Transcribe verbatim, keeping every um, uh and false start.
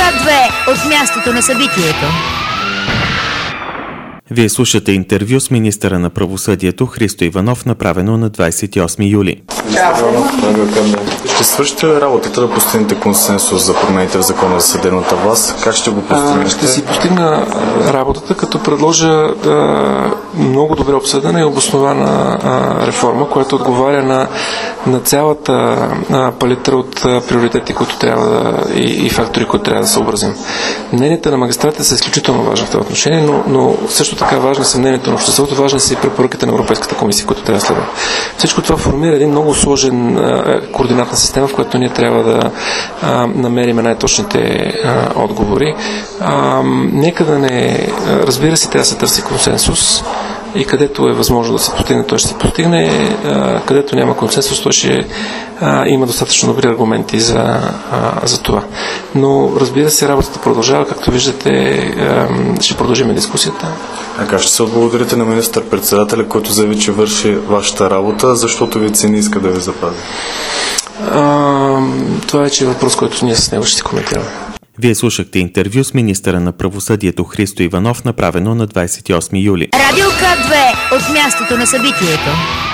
К две от мястото на събитието. Вие слушате интервю с министъра на правосъдието Христо Иванов, направено на двадесет и осми юли. Ще свършите ли работата да постигнете консенсус за промените в закона за съдебната власт? Как ще го постигнете? Ще си постигна работата, като предложа а, много добре обсъдена и обоснована а, реформа, която отговаря на, на цялата а, палитра от а, приоритети, които трябва да, и, и фактори, които трябва да съобразим. Мненията на магистратите са изключително важни в това отношение, но, но също така важни са мнението на обществото, важни са и препоръките на Европейската комисия, които трябва да следва. Всичко това формира един много сложен а, координатна система, в която ние трябва да а, намерим най-точните а, отговори. А, нека да не... Разбира се, трябва да се търси консенсус и където е възможно да се постигне, той ще се постигне. А, където няма консенсус, той ще а, има достатъчно добри аргументи за, а, за това. Но разбира се, работата продължава. Както виждате, а, ще продължим дискусията. А как ще се отблагодарите на министър-председателя, който заяви, че върши вашата работа, защото ви цени иска да ви запази? А, това вече е въпрос, който ние с него ще си коментираме. Вие слушахте интервю с министъра на правосъдието Христо Иванов, направено на двадесет и осми юли. Радио К две от мястото на събитието.